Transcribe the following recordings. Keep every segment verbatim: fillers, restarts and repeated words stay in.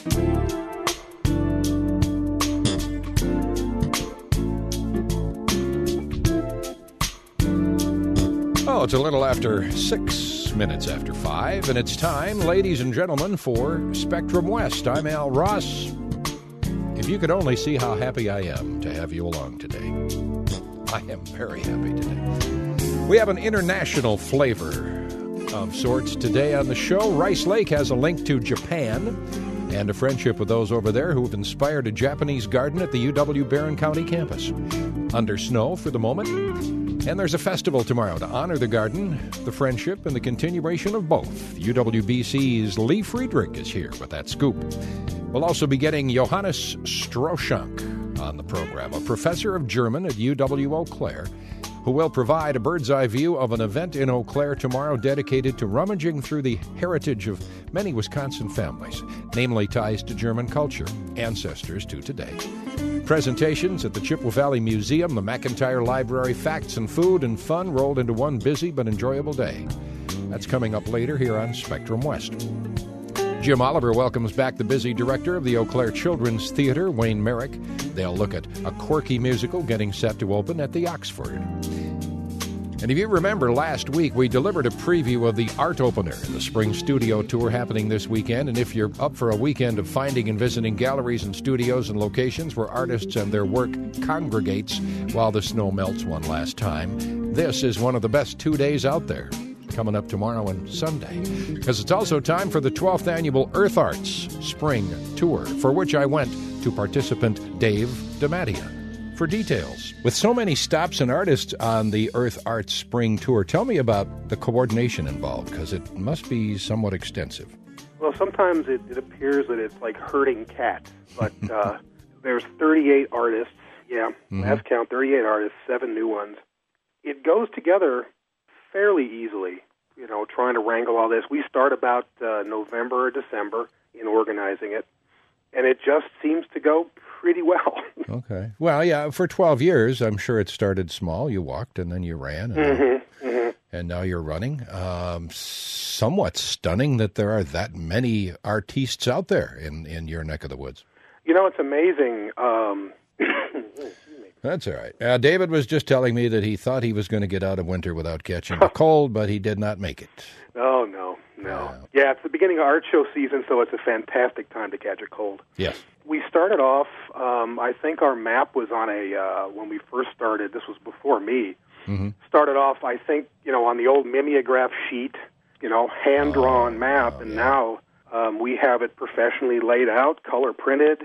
Oh, it's a little after six minutes after five, and it's time, ladies and gentlemen, for Spectrum West. I'm Al Ross. If you could only see how happy I am to have you along today. I am very happy today. We have an international flavor of sorts today on the show. Rice Lake has a link to Japan and a friendship with those over there who have inspired a Japanese garden at the U W Barron County campus. Under snow for the moment. And there's a festival tomorrow to honor the garden, the friendship, and the continuation of both. U W B C's Lee Friedrich is here with that scoop. We'll also be getting Johannes Stroschank on the program, a professor of German at U W Eau Claire, who will provide a bird's-eye view of an event in Eau Claire tomorrow dedicated to rummaging through the heritage of many Wisconsin families, namely ties to German culture, ancestors to today. Presentations at the Chippewa Valley Museum, the McIntyre Library, facts and food and fun rolled into one busy but enjoyable day. That's coming up later here on Spectrum West. Jim Oliver welcomes back the busy director of the Eau Claire Children's Theater, Wayne Merrick. They'll look at a quirky musical getting set to open at the Oxford. And if you remember, last week we delivered a preview of the Art Opener, the spring studio tour happening this weekend. And if you're up for a weekend of finding and visiting galleries and studios and locations where artists and their work congregates while the snow melts one last time, this is one of the best two days out there, coming up tomorrow and Sunday. Because it's also time for the twelfth annual Earth Arts Spring Tour, for which I went to participant Dave DiMattia for details. With so many stops and artists on the Earth Arts Spring Tour, tell me about the coordination involved, because it must be somewhat extensive. Well, sometimes it, it appears that it's like herding cats, but uh, there's thirty-eight artists, yeah, mm-hmm. last count, thirty-eight artists, seven new ones. It goes together fairly easily, you know, trying to wrangle all this. We start about uh, November or December in organizing it, and it just seems to go pretty well. Okay. Well, yeah, for twelve years, I'm sure it started small. You walked, and then you ran, and, mm-hmm, mm-hmm. and now you're running. Um, somewhat stunning that there are that many artistes out there in, in your neck of the woods. You know, it's amazing. Um, That's all right. Uh, David was just telling me that he thought he was going to get out of winter without catching a cold, but he did not make it. Oh, no, no. Uh, yeah, it's the beginning of art show season, so it's a fantastic time to catch a cold. Yes. We started off, um, I think our map was on a, uh, when we first started, this was before me, mm-hmm. started off, I think, you know, on the old mimeograph sheet, you know, hand-drawn oh, map, oh, and yeah. now um, we have it professionally laid out, color-printed,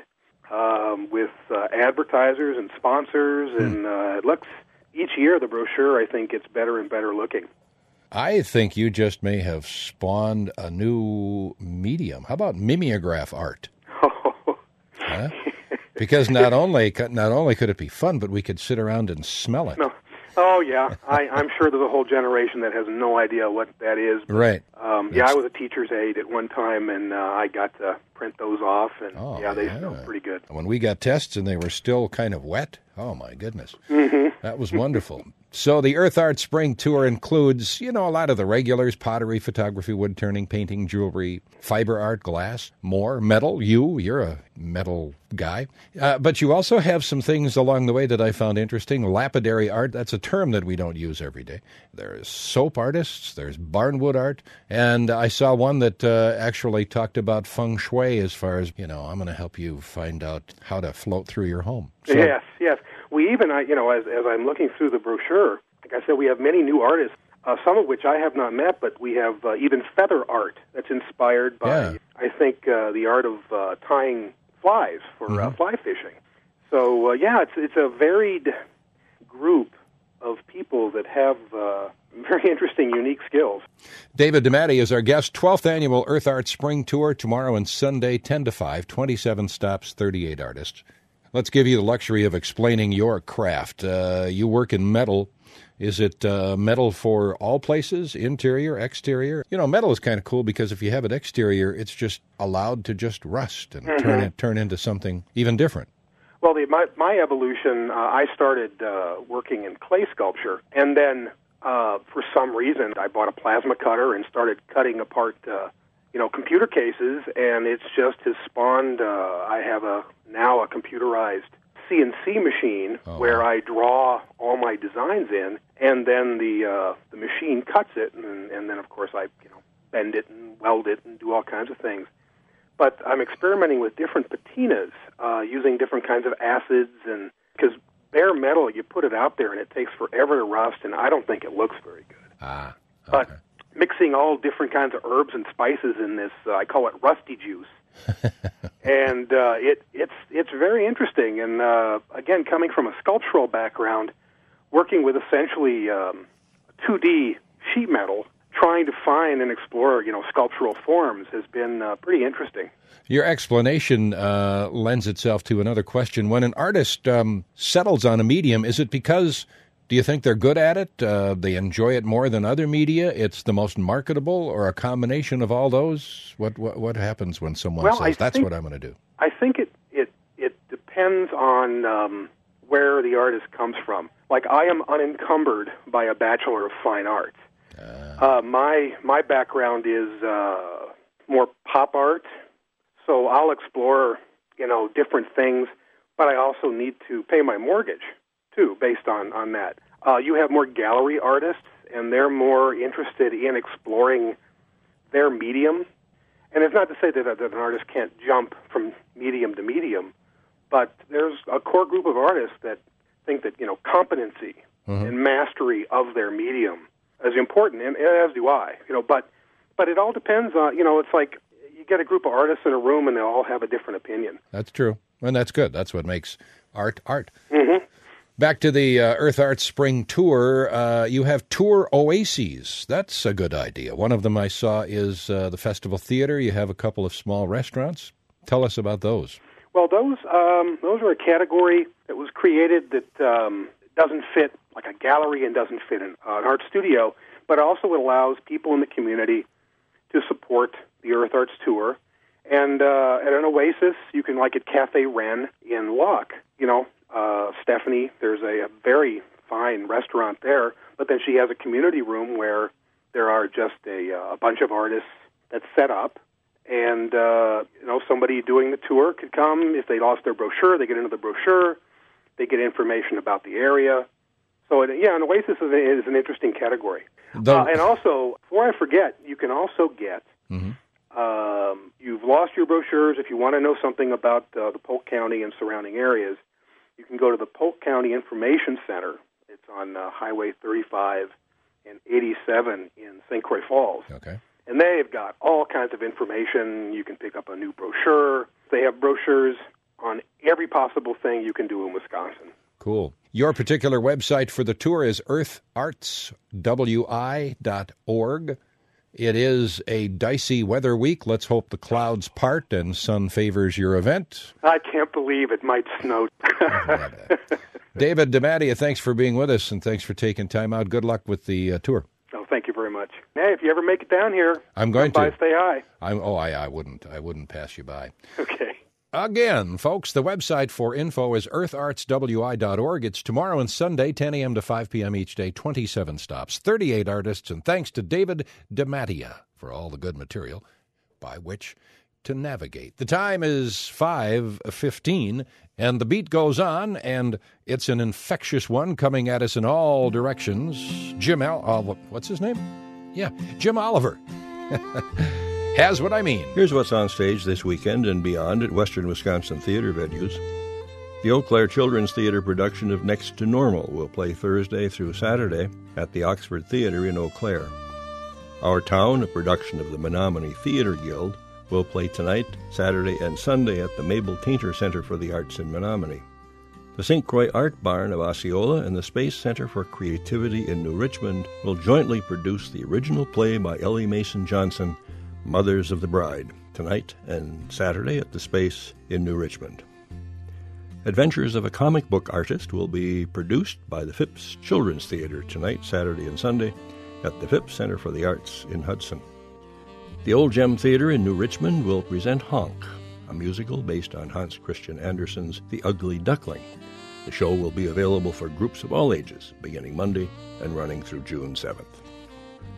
um, with uh, advertisers and sponsors, mm. and uh, it looks, each year the brochure, I think, gets better and better looking. I think you just may have spawned a new medium. How about mimeograph art? Huh? Because not only not only could it be fun, but we could sit around and smell it. No. Oh, yeah. I, I'm sure there's a whole generation that has no idea what that is. But, right. Um, yeah, I was a teacher's aide at one time, and uh, I got to print those off, and oh, yeah, they yeah. smell pretty good. When we got tests and they were still kind of wet, oh, my goodness. Mm-hmm. That was wonderful. So the Earth Art Spring Tour includes, you know, a lot of the regulars: pottery, photography, wood turning, painting, jewelry, fiber art, glass, more, metal. You, you're a metal guy. Uh, but you also have some things along the way that I found interesting. Lapidary art, that's a term that we don't use every day. There's soap artists, there's barnwood art, and I saw one that uh, actually talked about feng shui as far as, you know, I'm going to help you find out how to float through your home. So, yes, yes. We even, I, you know, as, as I'm looking through the brochure, like I said, we have many new artists, uh, some of which I have not met, but we have uh, even feather art that's inspired by, yeah. I think, uh, the art of uh, tying flies for mm-hmm. uh, fly fishing. So, uh, yeah, it's it's a varied group of people that have uh, very interesting, unique skills. David DiMattia is our guest. twelfth Annual Earth Art Spring Tour, tomorrow and Sunday, ten to five, twenty-seven stops, thirty-eight artists. Let's give you the luxury of explaining your craft. Uh, you work in metal. Is it uh, metal for all places, interior, exterior? You know, metal is kind of cool because if you have it exterior, it's just allowed to just rust and mm-hmm. turn it, turn into something even different. Well, the, my, my evolution, uh, I started uh, working in clay sculpture, and then uh, for some reason I bought a plasma cutter and started cutting apart uh, you know, computer cases, and it's just has spawned, uh, I have a now a computerized C N C machine oh, where wow. I draw all my designs in, and then the uh, the machine cuts it, and, and then, of course, I you know bend it and weld it and do all kinds of things. But I'm experimenting with different patinas, uh, using different kinds of acids, and because bare metal, you put it out there, and it takes forever to rust, and I don't think it looks very good. Ah, okay. But mixing all different kinds of herbs and spices in this, uh, I call it rusty juice. and uh, it it's it's very interesting. And uh, again, coming from a sculptural background, working with essentially um, two D sheet metal, trying to find and explore you know sculptural forms has been uh, pretty interesting. Your explanation uh, lends itself to another question. When an artist um, settles on a medium, is it because, do you think they're good at it? Uh, they enjoy it more than other media? It's the most marketable, or a combination of all those? What what, what happens when someone well, says, I that's think, what I'm going to do? I think it, it, it depends on um, where the artist comes from. Like, I am unencumbered by a Bachelor of Fine Arts. Uh, uh, my, my background is uh, more pop art, so I'll explore, you know, different things, but I also need to pay my mortgage, too, based on, on that. Uh, you have more gallery artists, and they're more interested in exploring their medium. And it's not to say that, that an artist can't jump from medium to medium, but there's a core group of artists that think that, you know, competency mm-hmm. and mastery of their medium is important, and as do I. You know, but but it all depends on, you know, it's like you get a group of artists in a room, and they all have a different opinion. That's true, and that's good. That's what makes art art. Mm-hmm. Back to the uh, Earth Arts Spring Tour, uh, you have tour oases. That's a good idea. One of them I saw is uh, the Festival Theater. You have a couple of small restaurants. Tell us about those. Well, those um, those are a category that was created that um, doesn't fit like a gallery and doesn't fit an, uh, an art studio, but also allows people in the community to support the Earth Arts Tour. And uh, at an oasis, you can, like at Cafe Wren in Locke, you know, Uh, Stephanie, there's a, a very fine restaurant there, but then she has a community room where there are just a, a bunch of artists that's set up, and uh, you know somebody doing the tour could come. If they lost their brochure, they get into the brochure, they get information about the area. So it, yeah, an oasis is, a, is an interesting category. The... Uh, and also, before I forget, you can also get. Mm-hmm. Um, you've lost your brochures. If you want to know something about uh, the Polk County and surrounding areas, you can go to the Polk County Information Center. It's on uh, Highway thirty-five and eighty-seven in Saint Croix Falls. Okay. And they've got all kinds of information. You can pick up a new brochure. They have brochures on every possible thing you can do in Wisconsin. Cool. Your particular website for the tour is earth arts w i dot org. It is a dicey weather week. Let's hope the clouds part and sun favors your event. I can't believe it might snow. David DiMattia, thanks for being with us, and thanks for taking time out. Good luck with the uh, tour. Oh, thank you very much. Hey, if you ever make it down here, I'm going come to. By, stay high. I'm, oh, I, I wouldn't. I wouldn't pass you by. Okay. Again, folks, the website for info is earth arts w i dot org. It's tomorrow and Sunday, ten a.m. to five p.m. each day, twenty-seven stops, thirty-eight artists, and thanks to David DiMattia for all the good material by which to navigate. The time is five fifteen, and the beat goes on, and it's an infectious one coming at us in all directions. Jim Al... Uh, what's his name? Yeah, Jim Oliver. Has what I mean. Here's what's on stage this weekend and beyond at Western Wisconsin theater venues. The Eau Claire Children's Theater production of Next to Normal will play Thursday through Saturday at the Oxford Theater in Eau Claire. Our Town, a production of the Menominee Theater Guild, will play tonight, Saturday, and Sunday at the Mabel Tainter Center for the Arts in Menominee. The Saint Croix Art Barn of Osceola and the Space Center for Creativity in New Richmond will jointly produce the original play by Ellie Mason Johnson, Mothers of the Bride, tonight and Saturday at the Space in New Richmond. Adventures of a Comic Book Artist will be produced by the Phipps Children's Theater tonight, Saturday, and Sunday at the Phipps Center for the Arts in Hudson. The Old Gem Theater in New Richmond will present Honk, a musical based on Hans Christian Andersen's The Ugly Duckling. The show will be available for groups of all ages, beginning Monday and running through June seventh.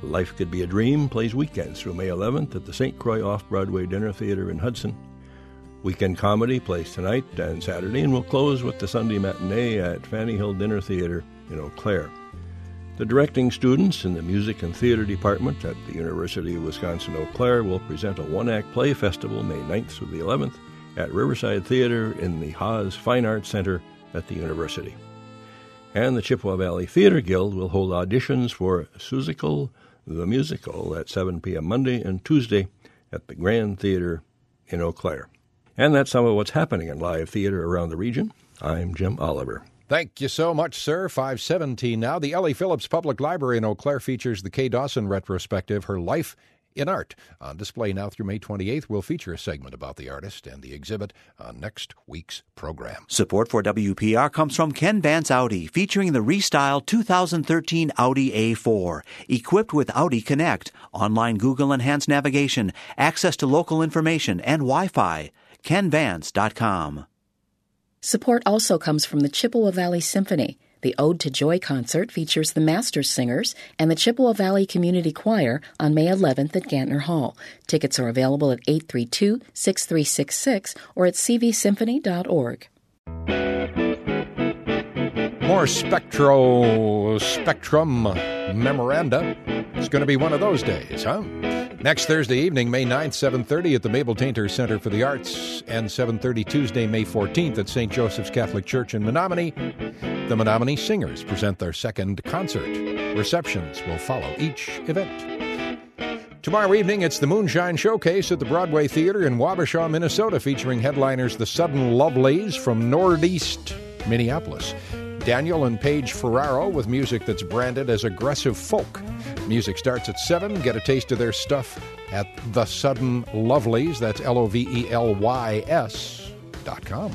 Life Could Be a Dream plays weekends through May eleventh at the Saint Croix Off-Broadway Dinner Theater in Hudson. Weekend Comedy plays tonight and Saturday, and will close with the Sunday matinee at Fanny Hill Dinner Theater in Eau Claire. The directing students in the Music and Theater Department at the University of Wisconsin-Eau Claire will present a one-act play festival May ninth through the eleventh at Riverside Theater in the Haas Fine Arts Center at the university. And the Chippewa Valley Theater Guild will hold auditions for Seussical the Musical at seven p.m. Monday and Tuesday at the Grand Theater in Eau Claire. And that's some of what's happening in live theater around the region. I'm Jim Oliver. Thank you so much, sir. five seventeen now. The Ellie Phillips Public Library in Eau Claire features the Kay Dawson retrospective, Her Life in Art. On display now through May twenty-eighth, we'll feature a segment about the artist and the exhibit on next week's program. Support for W P R comes from Ken Vance Audi, featuring the restyled two thousand thirteen Audi A four. Equipped with Audi Connect, online Google Enhanced navigation, access to local information, and Wi-Fi. ken vance dot com. Support also comes from the Chippewa Valley Symphony. The Ode to Joy concert features the Masters Singers and the Chippewa Valley Community Choir on May eleventh at Gantner Hall. Tickets are available at eight three two, six three six six or at c v symphony dot org. More Spectro Spectrum memoranda. It's going to be one of those days, huh? Next Thursday evening, May ninth, seven thirty at the Mabel Tainter Center for the Arts, and seven thirty Tuesday, May fourteenth at Saint Joseph's Catholic Church in Menominee. The Menominee Singers present their second concert. Receptions will follow each event. Tomorrow evening, it's the Moonshine Showcase at the Broadway Theater in Wabasha, Minnesota, featuring headliners The Sudden Lovelies from Northeast Minneapolis. Daniel and Paige Ferraro with music that's branded as aggressive folk. Music starts at seven. Get a taste of their stuff at The Sudden Lovelies. That's L O V E L Y S dot com.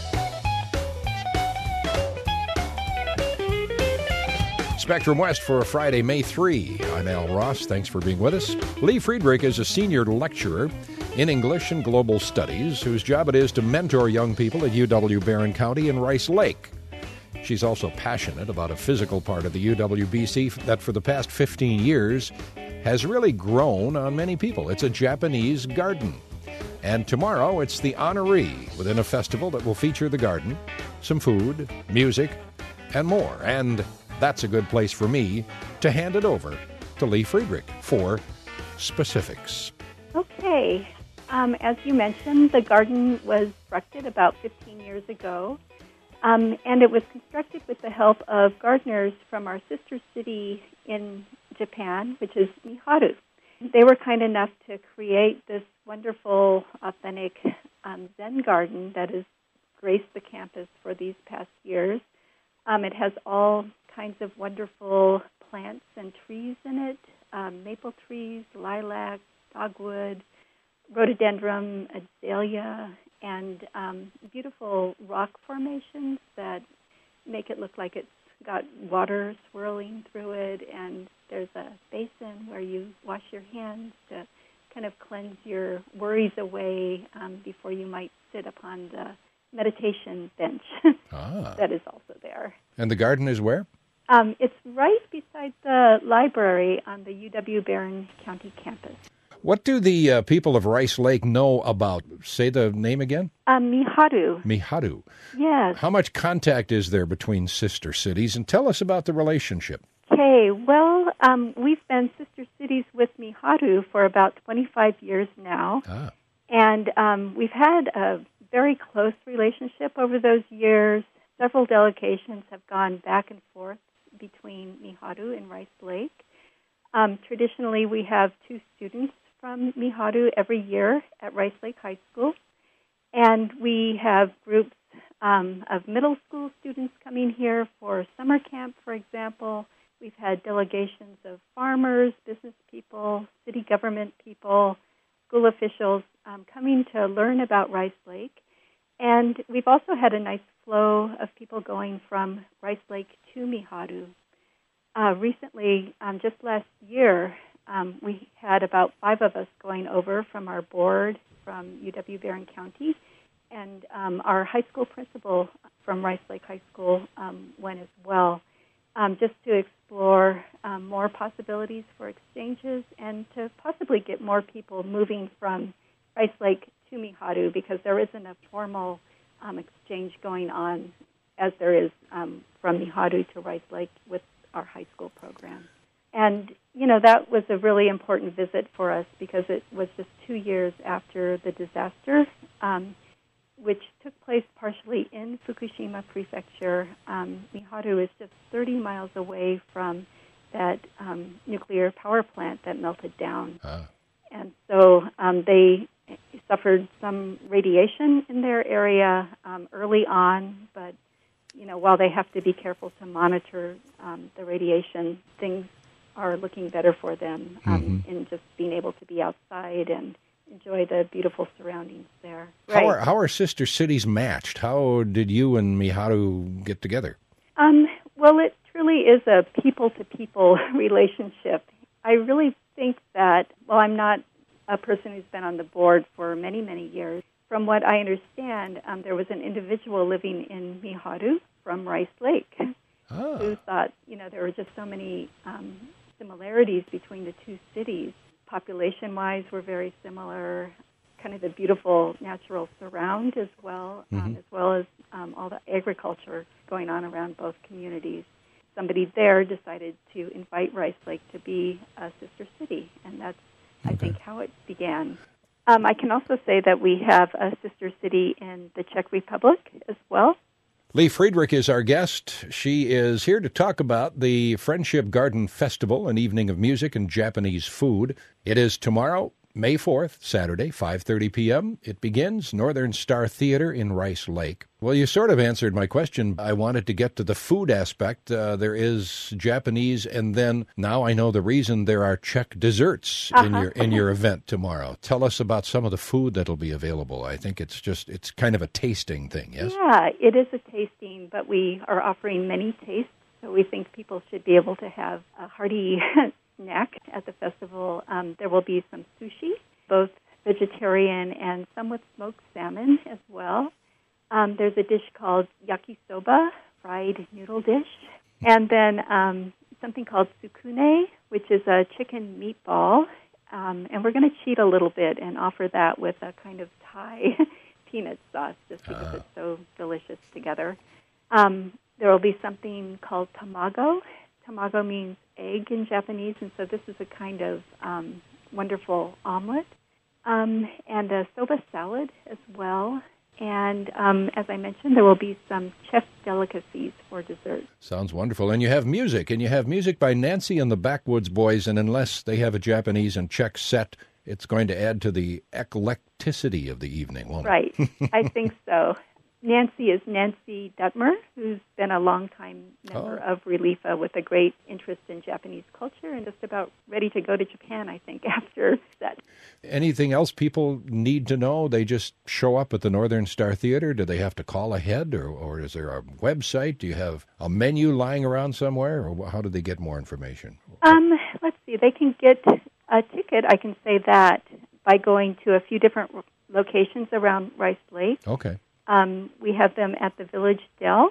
Spectrum West for a Friday, May third. I'm Al Ross. Thanks for being with us. Lee Friedrich is a senior lecturer in English and Global Studies whose job it is to mentor young people at U W Barron County and Rice Lake. She's also passionate about a physical part of the U W B C that for the past fifteen years has really grown on many people. It's a Japanese garden. And tomorrow it's the honoree within a festival that will feature the garden, some food, music, and more. And that's a good place for me to hand it over to Lee Friedrich for specifics. Okay. Um, as you mentioned, the garden was constructed about fifteen years ago. Um, and it was constructed with the help of gardeners from our sister city in Japan, which is Miharu. They were kind enough to create this wonderful, authentic um, Zen garden that has graced the campus for these past years. Um, it has all kinds of wonderful plants and trees in it, um, maple trees, lilac, dogwood, rhododendron, azalea, and um, beautiful rock formations that make it look like it's got water swirling through it, and there's a basin where you wash your hands to kind of cleanse your worries away um, before you might sit upon the meditation bench ah. that is also there. And the garden is where? Um, it's right beside the library on the U W Barron County campus. What do the uh, people of Rice Lake know about, say the name again? Um, Miharu. Miharu. Yes. How much contact is there between sister cities? And tell us about the relationship. Okay, well, um, we've been sister cities with Miharu for about twenty-five years now. Ah. And um, we've had a very close relationship over those years. Several delegations have gone back and forth between Miharu and Rice Lake. Um, traditionally, we have two students from Miharu every year at Rice Lake High School. And we have groups um, of middle school students coming here for summer camp, for example. We've had delegations of farmers, business people, city government people, school officials um, coming to learn about Rice Lake. And we've also had a nice flow of people going from Rice Lake to Miharu. Uh, recently, um, just last year, um, we had about five of us going over from our board from U W Barron County, and um, our high school principal from Rice Lake High School um, went as well. um, just to explore um, more possibilities for exchanges and to possibly get more people moving from Rice Lake to Mihadu, because there isn't a formal um, exchange going on as there is um, from Mihadu to Rice Lake with our high school program. And, you know, that was a really important visit for us because it was just two years after the disaster, um, which took place partially in Fukushima Prefecture. Um, Mihadu is just thirty miles away from that um, nuclear power plant that melted down. Uh. And so um, they suffered some radiation in their area um, early on, but, you know, while they have to be careful to monitor um, the radiation, things are looking better for them um, mm-hmm. in just being able to be outside and enjoy the beautiful surroundings there. Right. How are, how are sister cities matched? How did you and Mihadu get together? Um, well, it truly is a people-to-people relationship. I really think that, well, I'm not a person who's been on the board for many, many years. From what I understand, um, there was an individual living in Mihadu from Rice Lake ah. who thought, you know, there were just so many um, similarities between the two cities. Population-wise, we're very similar, kind of the beautiful natural surround as well, mm-hmm. um, as well as um, all the agriculture going on around both communities. Somebody there decided to invite Rice Lake to be a sister city, and that's, okay. I think, how it began. Um, I can also say that we have a sister city in the Czech Republic as well. Lee Friedrich is our guest. She is here to talk about the Friendship Garden Festival, an evening of music and Japanese food. It is tomorrow, May fourth, Saturday, five thirty p.m. It begins, Northern Star Theater in Rice Lake. Well, you sort of answered my question. I wanted to get to the food aspect. Uh, there is Japanese, and then now I know the reason there are Czech desserts uh-huh. in your in your event tomorrow. Tell us about some of the food that'll be available. I think it's just, it's kind of a tasting thing, yes? Yeah, it is a tasting, but we are offering many tastes, so we think people should be able to have a hearty snack at the festival. Um, there will be some sushi, both vegetarian and some with smoked salmon as well. Um, there's a dish called yakisoba, fried noodle dish, and then um, something called sukune, which is a chicken meatball. Um, and we're going to cheat a little bit and offer that with a kind of Thai peanut sauce, just because uh. it's so delicious together. Um, there will be something called tamago. Tamago means egg in Japanese, and so this is a kind of um, wonderful omelet. Um, and a soba salad as well. And um, as I mentioned, there will be some chef delicacies for dessert. Sounds wonderful. And you have music, and you have music by Nancy and the Backwoods Boys, and unless they have a Japanese and Czech set, it's going to add to the eclecticity of the evening, won't it? Right. I think so. Nancy is Nancy Dutmer, who's been a longtime member oh. of Relifa with a great interest in Japanese culture and just about ready to go to Japan, I think, after that. Anything else people need to know? They just show up at the Northern Star Theater? Do they have to call ahead, or, or is there a website? Do you have a menu lying around somewhere, or how do they get more information? Um, let's see. They can get a ticket, I can say that, by going to a few different locations around Rice Lake. Okay. Um, we have them at the Village Dell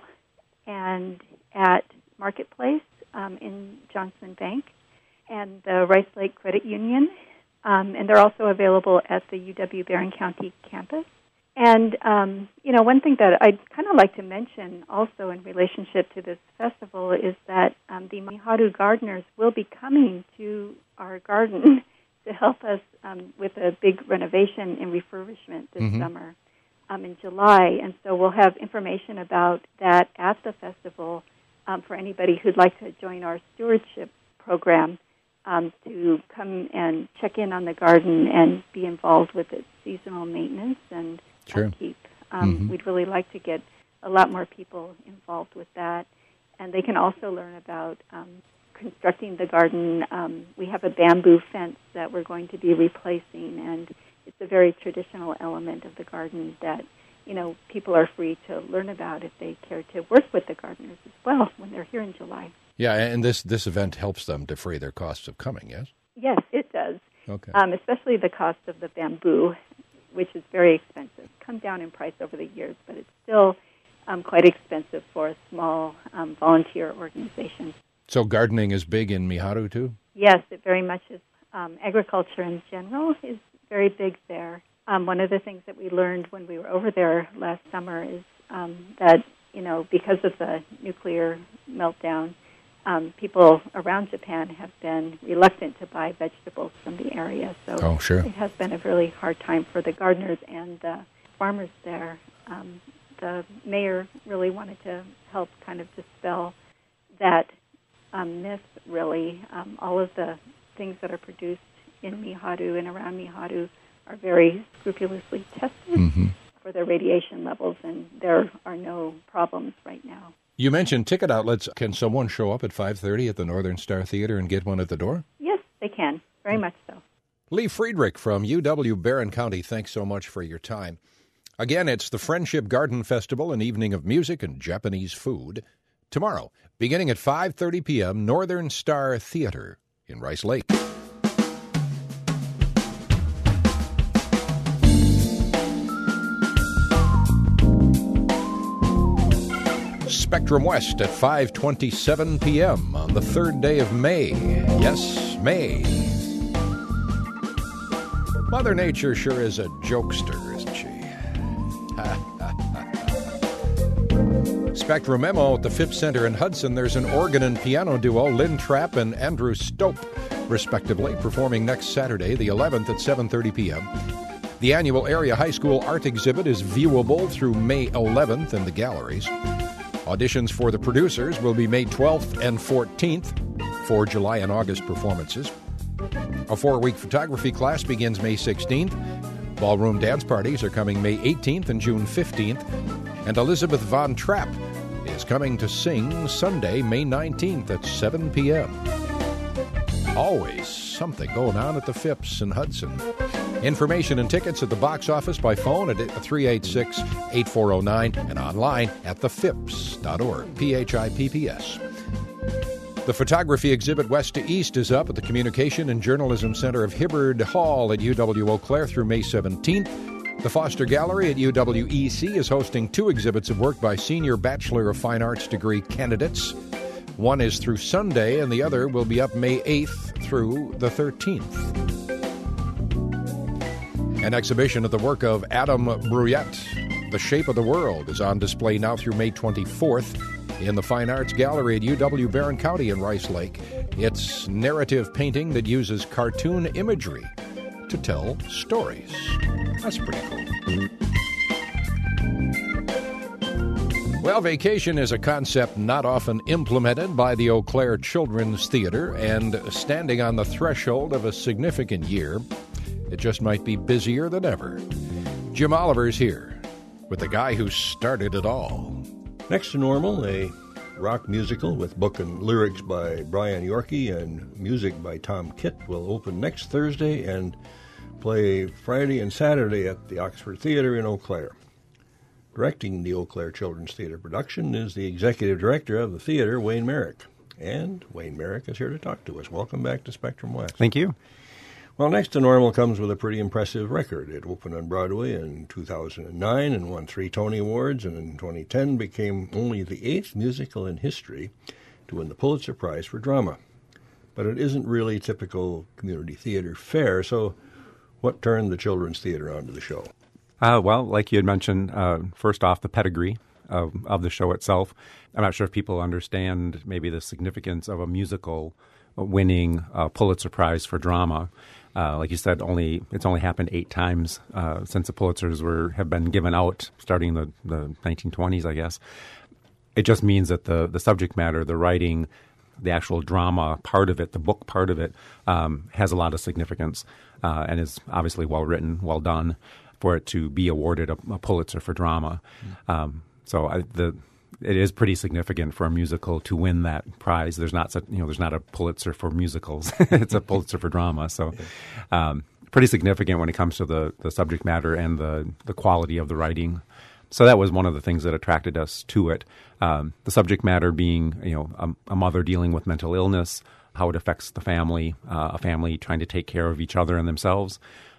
and at Marketplace um, in Johnson Bank and the Rice Lake Credit Union. Um, and they're also available at the U W-Barron County campus. And, um, you know, one thing that I'd kind of like to mention also in relationship to this festival is that um, the Mihadu gardeners will be coming to our garden to help us um, with a big renovation and refurbishment this mm-hmm. summer. Um, in July, and so we'll have information about that at the festival um, for anybody who'd like to join our stewardship program um, to come and check in on the garden and be involved with its seasonal maintenance and sure. upkeep. Um, mm-hmm. We'd really like to get a lot more people involved with that, and they can also learn about um, constructing the garden. Um, we have a bamboo fence that we're going to be replacing, and it's a very traditional element of the garden that, you know, people are free to learn about if they care to work with the gardeners as well when they're here in July. Yeah, and this, this event helps them defray their costs of coming, yes? Yes, it does. Okay. Um, especially the cost of the bamboo, which is very expensive. Come down in price over the years, but it's still um, quite expensive for a small um, volunteer organization. So gardening is big in Miharu, too? Yes, it very much is. Um, agriculture in general is very big there. Um, one of the things that we learned when we were over there last summer is um, that, you know, because of the nuclear meltdown, um, people around Japan have been reluctant to buy vegetables from the area. So oh, sure. It has been a really hard time for the gardeners and the farmers there. Um, the mayor really wanted to help kind of dispel that um, myth, really. Um, all of the things that are produced in Miharu and around Miharu are very scrupulously tested mm-hmm. for their radiation levels, and there are no problems right now. You mentioned ticket outlets. Can someone show up at five thirty at the Northern Star Theater and get one at the door? Yes, they can. Very much so. Lee Friedrich from U W Barron County, thanks so much for your time. Again, it's the Friendship Garden Festival, an evening of music and Japanese food. Tomorrow, beginning at five thirty p.m., Northern Star Theater in Rice Lake. Spectrum West at five twenty-seven p.m. on the third day of May. Yes, May. Mother Nature sure is a jokester, isn't she? Spectrum Memo at the Phipps Center in Hudson. There's an organ and piano duo, Lynn Trapp and Andrew Stope, respectively, performing next Saturday, the eleventh at seven thirty p.m. The annual Area High School art exhibit is viewable through May eleventh in the galleries. Auditions for the producers will be May twelfth and fourteenth for July and August performances. A four-week photography class begins May sixteenth. Ballroom dance parties are coming May eighteenth and June fifteenth. And Elizabeth Von Trapp is coming to sing Sunday, May nineteenth at seven p.m. Always something going on at the Phipps in Hudson. Information and tickets at the box office by phone at three eight six, eight four zero nine and online at the phipps dot org, P H I P P S. The photography exhibit West to East is up at the Communication and Journalism Center of Hibbard Hall at U W Eau Claire through May seventeenth. The Foster Gallery at U W E C is hosting two exhibits of work by senior Bachelor of Fine Arts degree candidates. One is through Sunday, and the other will be up May eighth through the thirteenth. An exhibition of the work of Adam Bruyette, The Shape of the World, is on display now through May twenty-fourth in the Fine Arts Gallery at U W Barron County in Rice Lake. It's narrative painting that uses cartoon imagery to tell stories. That's pretty cool. Well, vacation is a concept not often implemented by the Eau Claire Children's Theater, and standing on the threshold of a significant year, it just might be busier than ever. Jim Oliver's here with the guy who started it all. Next to Normal, a rock musical with book and lyrics by Brian Yorkie and music by Tom Kitt will open next Thursday and play Friday and Saturday at the Oxford Theater in Eau Claire. Directing the Eau Claire Children's Theater production is the executive director of the theater, Wayne Merrick. And Wayne Merrick is here to talk to us. Welcome back to Spectrum West. Thank you. Well, Next to Normal comes with a pretty impressive record. It opened on Broadway in two thousand nine and won three Tony Awards, and in twenty ten became only the eighth musical in history to win the Pulitzer Prize for Drama. But it isn't really typical community theater fare, so what turned the Children's Theater onto the show? Uh, well, like you had mentioned, uh, first off, the pedigree of, of the show itself. I'm not sure if people understand maybe the significance of a musical winning a Pulitzer Prize for drama. Uh, like you said, only it's only happened eight times uh, since the Pulitzers were have been given out, starting the, the nineteen twenties, I guess. It just means that the, the subject matter, the writing, the actual drama part of it, the book part of it, um, has a lot of significance uh, and is obviously well written, well done, for it to be awarded a, a Pulitzer for drama. Mm. Um, so I, the it is pretty significant for a musical to win that prize. There's not such, you know, there's not a Pulitzer for musicals. It's a Pulitzer for drama. So um, pretty significant when it comes to the, the subject matter and the, the quality of the writing. So that was one of the things that attracted us to it. Um, the subject matter being, you know, a, a mother dealing with mental illness, how it affects the family, uh, a family trying to take care of each other and themselves.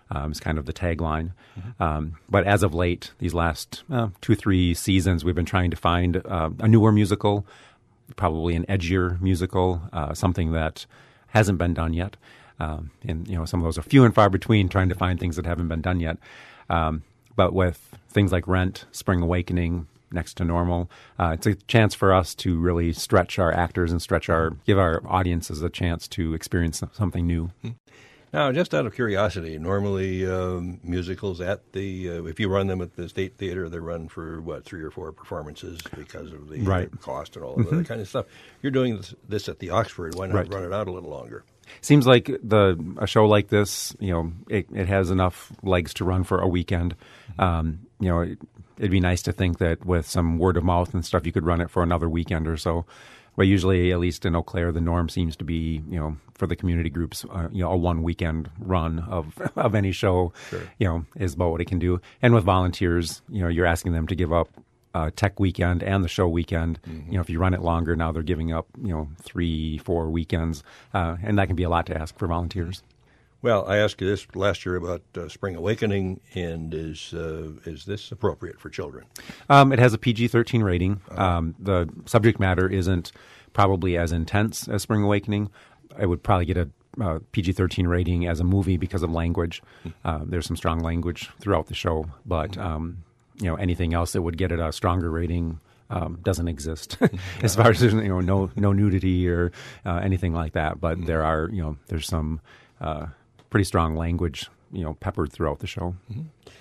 Um, is kind of the tagline. Mm-hmm. Um, but as of late, these last uh, two, three seasons, we've been trying to find uh, a newer musical, probably an edgier musical, uh, something that hasn't been done yet. Um, and, you know, some of those are few and far between, trying to find things that haven't been done yet. Um, but with things like Rent, Spring Awakening, Next to Normal, uh, it's a chance for us to really stretch our actors and stretch our, give our audiences a chance to experience something new. Mm-hmm. Now, just out of curiosity, normally um, musicals at the, uh, if you run them at the State Theater, they run for, what, three or four performances because of the right. uh, cost and all of mm-hmm. that kind of stuff. You're doing this, this at the Oxford. Why not right. run it out a little longer? Seems like the a show like this, you know, it, it has enough legs to run for a weekend. Um, you know, it, it'd be nice to think that with some word of mouth and stuff, you could run it for another weekend or so. But usually, at least in Eau Claire, the norm seems to be, you know, for the community groups, uh, you know, a one weekend run of of any show, sure. you know, is about what it can do. And with volunteers, you know, you're asking them to give up uh, tech weekend and the show weekend. Mm-hmm. You know, if you run it longer, now they're giving up, you know, three, four weekends, uh, and that can be a lot to ask for volunteers. Well, I asked you this last year about uh, Spring Awakening, and is uh, is this appropriate for children? Um, it has a P G thirteen rating. Uh-huh. Um, the subject matter isn't probably as intense as Spring Awakening. I would probably get a uh, P G thirteen rating as a movie because of language. Mm-hmm. Uh, there's some strong language throughout the show, but mm-hmm. um, you know, anything else that would get it a stronger rating Um, doesn't exist as far as, you know, no no nudity or uh, anything like that. But mm-hmm. there are, you know, there's some uh, pretty strong language, you know, peppered throughout the show. Mm-hmm.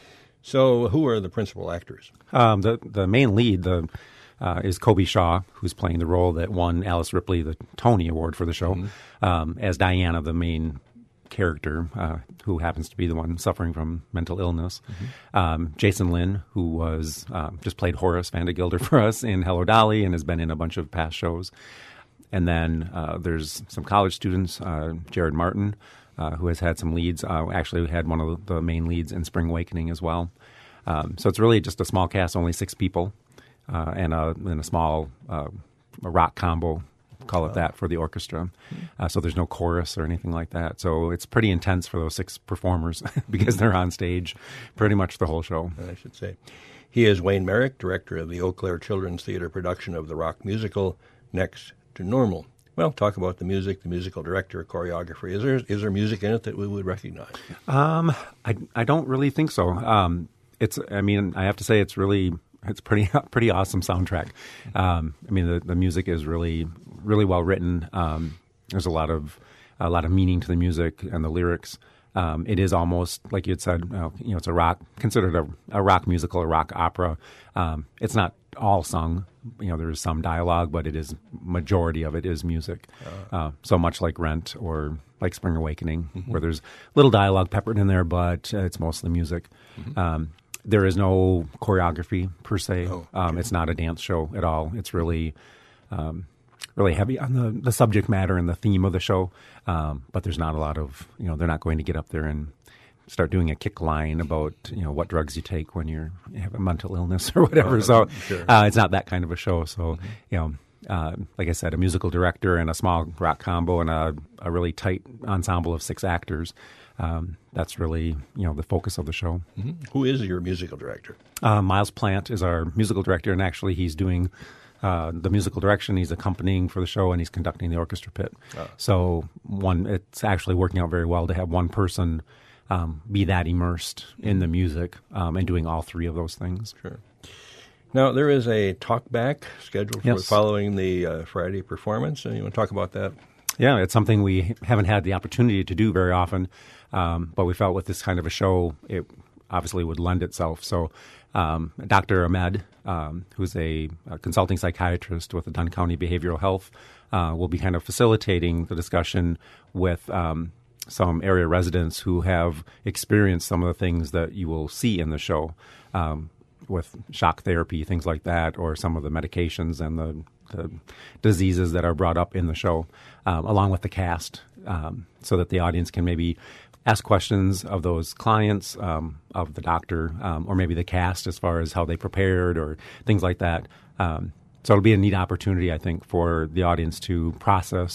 So, who are the principal actors? Um, the the main lead the uh, is Kobe Shaw, who's playing the role that won Alice Ripley the Tony Award for the show, mm-hmm. um, as Diana, the main character, uh, who happens to be the one suffering from mental illness. Mm-hmm. Um, Jason Lynn, who was uh, just played Horace Vandegilder for us in Hello Dolly and has been in a bunch of past shows. And then uh, there's some college students, uh, Jared Martin, uh, who has had some leads. Uh, actually, had one of the main leads in Spring Awakening as well. Um, so it's really just a small cast, only six people, uh, and, a, and a small uh, a rock combo, call it that, for the orchestra. Uh, so there's no chorus or anything like that. So it's pretty intense for those six performers because they're on stage pretty much the whole show. I should say. He is Wayne Merrick, director of the Eau Claire Children's Theater production of the rock musical Next to Normal. Well, talk about the music, the musical director, choreography. Is there is there music in it that we would recognize? Um, I I don't really think so. Um, it's I mean I have to say it's really it's pretty pretty awesome soundtrack. Um, I mean the the music is really really well written. Um, there's a lot of a lot of meaning to the music and the lyrics. Um, it is almost like you had said, uh, you know, it's a rock considered a, a rock musical, a rock opera. Um, it's not all sung. You know, there is some dialogue, but it is majority of it is music. Uh, uh, so much like Rent or like Spring Awakening, mm-hmm. where there's little dialogue peppered in there, but uh, it's mostly music. Mm-hmm. Um, there is no choreography per se. Oh, okay. um, it's not a dance show at all. It's really, um, really heavy on the, the subject matter and the theme of the show. Um, but there's not a lot of, you know, they're not going to get up there and start doing a kick line about, you know, what drugs you take when you're, you have a mental illness or whatever. Oh, so sure. uh, it's not that kind of a show. So, mm-hmm. you know, uh, like I said, a musical director and a small rock combo and a, a really tight ensemble of six actors. Um, that's really, you know, the focus of the show. Mm-hmm. Who is your musical director? Uh, Miles Plant is our musical director, and actually he's doing uh, the musical direction. He's accompanying for the show, and he's conducting the orchestra pit. Oh. So one, it's actually working out very well to have one person um, be that immersed in the music um, and doing all three of those things. Sure. Now, there is a talk back scheduled for yes. following the uh, Friday performance, and you want to talk about that? Yeah, it's something we haven't had the opportunity to do very often, um, but we felt with this kind of a show, it obviously would lend itself. So um, Doctor Ahmed, um, who's a, a consulting psychiatrist with the Dunn County Behavioral Health, uh, will be kind of facilitating the discussion with um, some area residents who have experienced some of the things that you will see in the show, um, with shock therapy, things like that, or some of the medications and the the diseases that are brought up in the show, um, along with the cast, um, so that the audience can maybe ask questions of those clients, um, of the doctor, um, or maybe the cast as far as how they prepared or things like that. Um, so it'll be a neat opportunity, I think, for the audience to process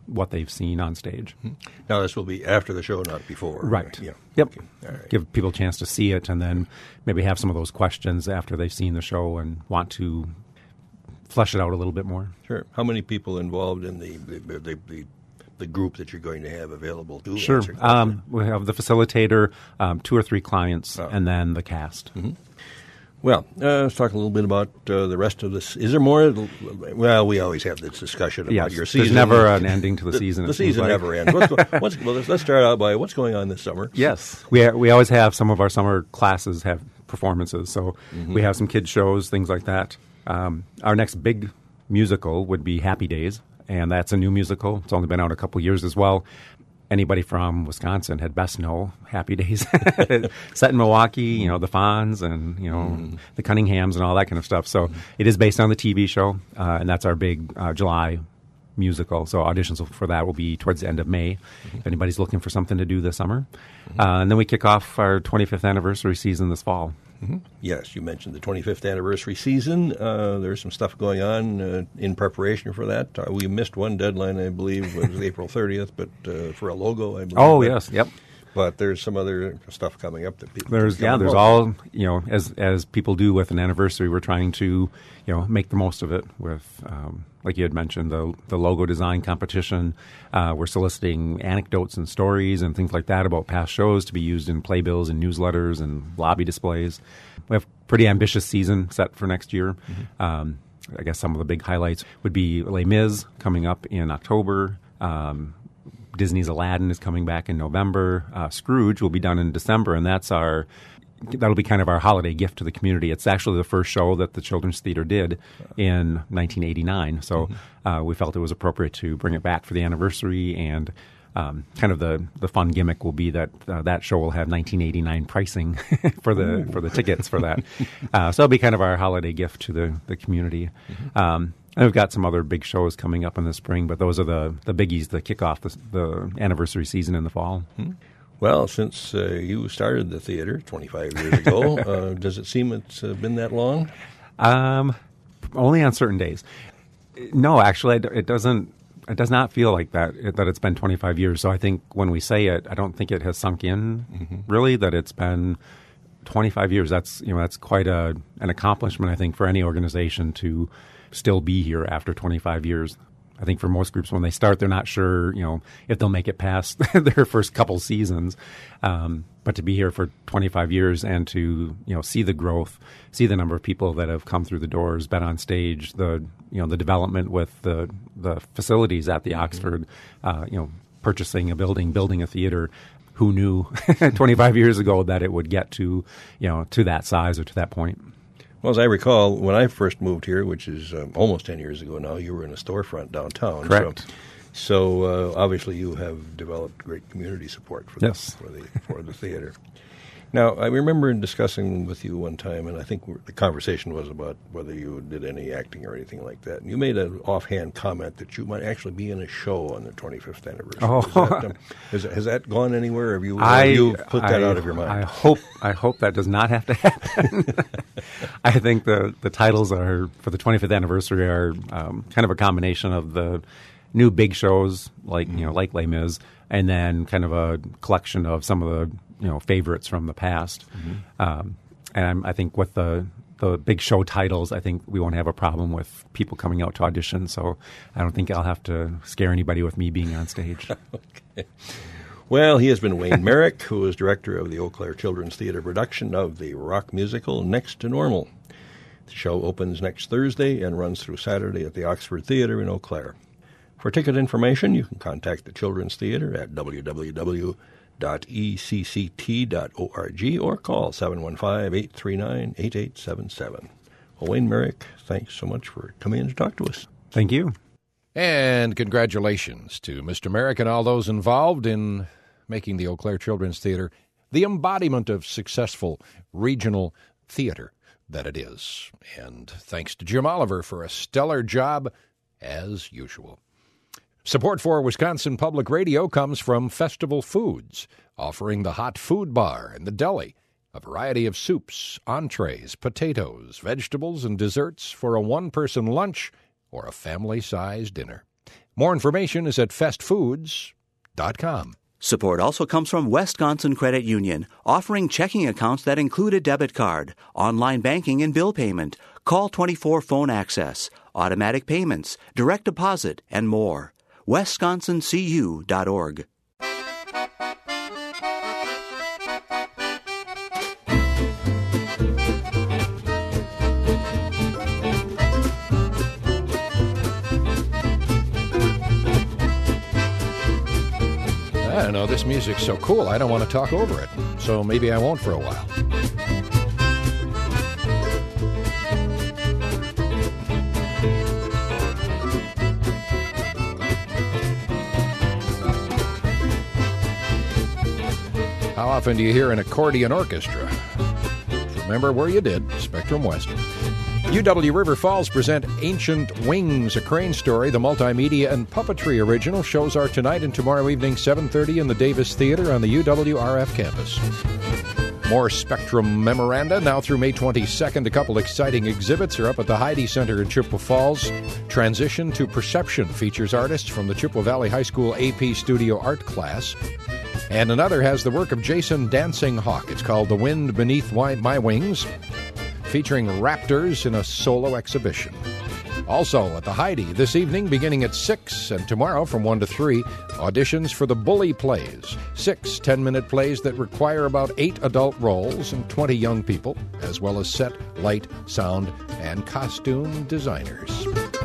what they've seen on stage. Now, this will be after the show, not before. Right. Yeah. Yep. Okay. All right. Give people a chance to see it, and then maybe have some of those questions after they've seen the show and want to flesh it out a little bit more. Sure. How many people involved in the the, the, the, the group that you're going to have available to Sure. answer questions? Um, we have the facilitator, um, two or three clients, Oh. and then the cast. Mm-hmm. Well, uh, let's talk a little bit about uh, the rest of this. Is there more? Well, we always have this discussion about Yes, your season. there's never an ending to the season, The it seems season like. never ends. What's go- what's, well, let's, let's start out by what's going on this summer. Yes. We we always have some of our summer classes have performances. So Mm-hmm. we have some kids shows, things like that. Um, our next big musical would be Happy Days, and that's a new musical. It's only been out a couple years as well. Anybody from Wisconsin had best know Happy Days. Set in Milwaukee, you know, the Fonz and, you know, Mm-hmm. the Cunninghams and all that kind of stuff. So it is based on the T V show, uh, and that's our big uh, July musical. So auditions for that will be towards the end of May, if anybody's looking for something to do this summer. Uh, and then we kick off our twenty-fifth anniversary season this fall. Mm-hmm. Yes, you mentioned the twenty-fifth anniversary season. Uh, there's some stuff going on uh, in preparation for that. Uh, we missed one deadline, I believe, it was April thirtieth, but uh, for a logo, I believe. Oh, but, yes, yep. But there's some other stuff coming up that people. There's yeah, there's all you know as as people do with an anniversary. We're trying to you know make the most of it with um, like you had mentioned the the logo design competition. Uh, we're soliciting anecdotes and stories and things like that about past shows to be used in playbills and newsletters and lobby displays. We have a pretty ambitious season set for next year. Mm-hmm. Um, I guess some of the big highlights would be Les Mis coming up in October. Um, Disney's Aladdin is coming back in November. Uh, Scrooge will be done in December, and that's our that'll be kind of our holiday gift to the community. It's actually the first show that the Children's Theater did in nineteen eighty-nine, so mm-hmm. uh, we felt it was appropriate to bring it back for the anniversary. And um, kind of the, the fun gimmick will be that uh, that show will have nineteen eighty-nine pricing for the Ooh. for the tickets for that. uh, so it'll be kind of our holiday gift to the the community. Mm-hmm. Um, And we've got some other big shows coming up in the spring, but those are the, the biggies that kick off the, the anniversary season in the fall. Hmm. Well, since uh, you started the theater twenty-five years ago, uh, does it seem it's uh, been that long? Um, only on certain days. No, actually, it doesn't. It does not feel like that, that it's been twenty-five years. So I think when we say it, I don't think it has sunk in, mm-hmm. really, that it's been twenty-five years. That's, you know, that's quite a, an accomplishment, I think, for any organization to still be here after twenty-five years. I think for most groups, when they start, they're not sure, you know, if they'll make it past their first couple seasons. Um, but to be here for twenty-five years and to, you know, see the growth, see the number of people that have come through the doors, been on stage, the, you know, the development with the the facilities at the mm-hmm. Oxford, uh, you know, purchasing a building, building a theater. Who knew twenty-five years ago that it would get to, you know, to that size or to that point? Well, as I recall, when I first moved here, which is um, almost ten years ago now, you were in a storefront downtown. Correct. So, so uh, obviously you have developed great community support for, yes. the, for, the, for the theater. Now, I remember discussing with you one time, and I think the conversation was about whether you did any acting or anything like that. And you made an offhand comment that you might actually be in a show on the twenty-fifth anniversary. Oh. Is that, um, is, has that gone anywhere? Have you, I, have you put that I, out of your mind? I hope I hope that does not have to happen. I think the, the titles are for the twenty-fifth anniversary are um, kind of a combination of the new big shows like mm-hmm. you know like Les Mis, and then kind of a collection of some of the you know favorites from the past. Mm-hmm. Um, and I'm, I think with the the big show titles, I think we won't have a problem with people coming out to audition. So I don't think I'll have to scare anybody with me being on stage. Okay. Well, he has been Wayne Merrick, who is director of the Eau Claire Children's Theater production of the rock musical Next to Normal. The show opens next Thursday and runs through Saturday at the Oxford Theater in Eau Claire. For ticket information, you can contact the Children's Theater at w w w dot e c c t dot org or call seven one five, eight three nine, eight eight seven seven. Well, Wayne Merrick, thanks so much for coming in to talk to us. Thank you. And congratulations to Mister Merrick and all those involved in making the Eau Claire Children's Theater the embodiment of successful regional theater that it is. And thanks to Jim Oliver for a stellar job, as usual. Support for Wisconsin Public Radio comes from Festival Foods, offering the hot food bar and the deli, a variety of soups, entrees, potatoes, vegetables, and desserts for a one-person lunch or a family-sized dinner. More information is at fest foods dot com. Support also comes from Wisconsin Credit Union, offering checking accounts that include a debit card, online banking and bill payment, call twenty-four phone access, automatic payments, direct deposit, and more. wisconsin c u dot org. I don't know, this music's so cool, I don't want to talk over it. So maybe I won't for a while. How often do you hear an accordion orchestra? Remember where you did, Spectrum West. U W River Falls present Ancient Wings, a Crane story. The multimedia and puppetry original shows are tonight and tomorrow evening, seven thirty in the Davis Theater on the U W R F campus. More Spectrum memoranda now through May twenty-second. A couple exciting exhibits are up at the Heidi Center in Chippewa Falls. Transition to Perception features artists from the Chippewa Valley High School A P Studio Art class. And another has the work of Jason Dancing Hawk. It's called The Wind Beneath My Wings, featuring raptors in a solo exhibition. Also at the Heidi this evening beginning at six and tomorrow from one to three, auditions for the Bully Plays. Six ten-minute plays that require about eight adult roles and twenty young people, as well as set, light, sound, and costume designers.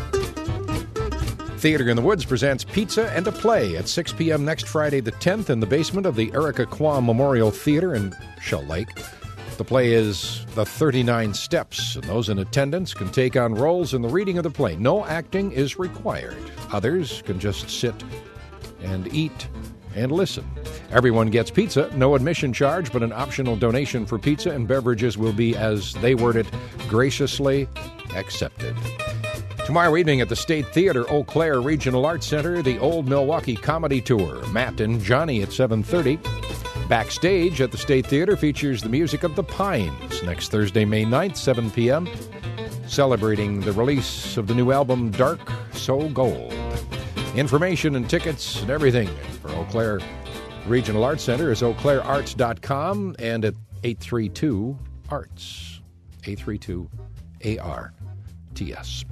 Theater in the Woods presents Pizza and a Play at six p.m. next Friday the tenth in the basement of the Erica Quam Memorial Theater in Shell Lake. The play is The thirty-nine Steps, and those in attendance can take on roles in the reading of the play. No acting is required. Others can just sit and eat and listen. Everyone gets pizza, no admission charge, but an optional donation for pizza and beverages will be, as they word it, graciously accepted. Tomorrow evening at the State Theater, Eau Claire Regional Arts Center, the Old Milwaukee Comedy Tour. Matt and Johnny at seven thirty. Backstage at the State Theater features the music of The Pines next Thursday, May ninth, seven p.m., celebrating the release of the new album Dark So Gold. Information and tickets and everything for Eau Claire Regional Arts Center is eau claire arts dot com and at eight three two arts, eight three two A R T S.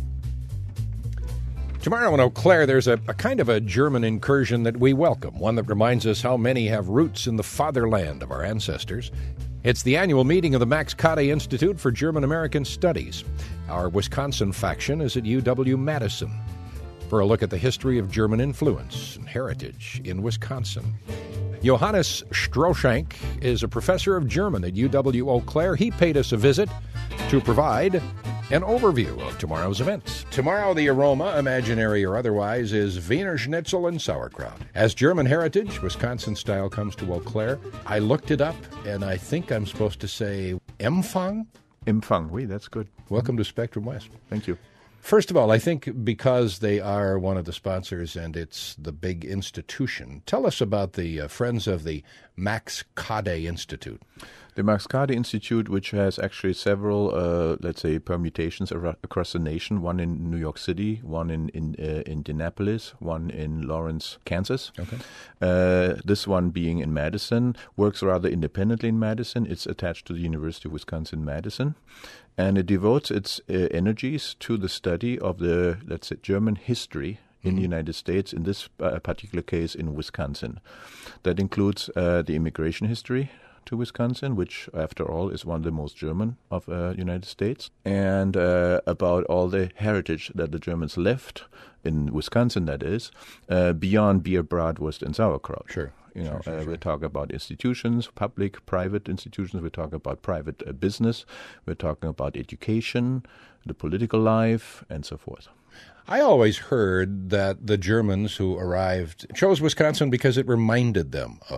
Tomorrow in Eau Claire, there's a, a kind of a German incursion that we welcome, one that reminds us how many have roots in the fatherland of our ancestors. It's the annual meeting of the Max Kade Institute for German-American Studies. Our Wisconsin faction is at U W-Madison for a look at the history of German influence and heritage in Wisconsin. Johannes Strohschenk is a professor of German at U W-Eau Claire. He paid us a visit to provide an overview of tomorrow's events. Tomorrow, the aroma, imaginary or otherwise, is Wiener Schnitzel and sauerkraut. As German heritage, Wisconsin style, comes to Eau Claire, I looked it up, and I think I'm supposed to say Empfang? Empfang, oui, that's good. Welcome to Spectrum West. Thank you. First of all, I think because they are one of the sponsors and it's the big institution, tell us about the uh, Friends of the Max Kade Institute. The Max Kade Institute, which has actually several, uh, let's say, permutations ar- across the nation, one in New York City, one in in, uh, Indianapolis, one in Lawrence, Kansas. Okay. Uh, this one being in Madison, works rather independently in Madison. It's attached to the University of Wisconsin-Madison. And it devotes its uh, energies to the study of the, let's say, German history in mm-hmm. the United States, in this uh, particular case in Wisconsin. That includes uh, the immigration history to Wisconsin, which, after all, is one of the most German of the uh, United States, and uh, about all the heritage that the Germans left in Wisconsin, that is, uh, beyond beer, bratwurst, and sauerkraut. Sure. You know, sure, sure, uh, sure. we're talking about institutions, public, private institutions. We're talking about private uh, business. We're talking about education, the political life, and so forth. I always heard that the Germans who arrived chose Wisconsin because it reminded them of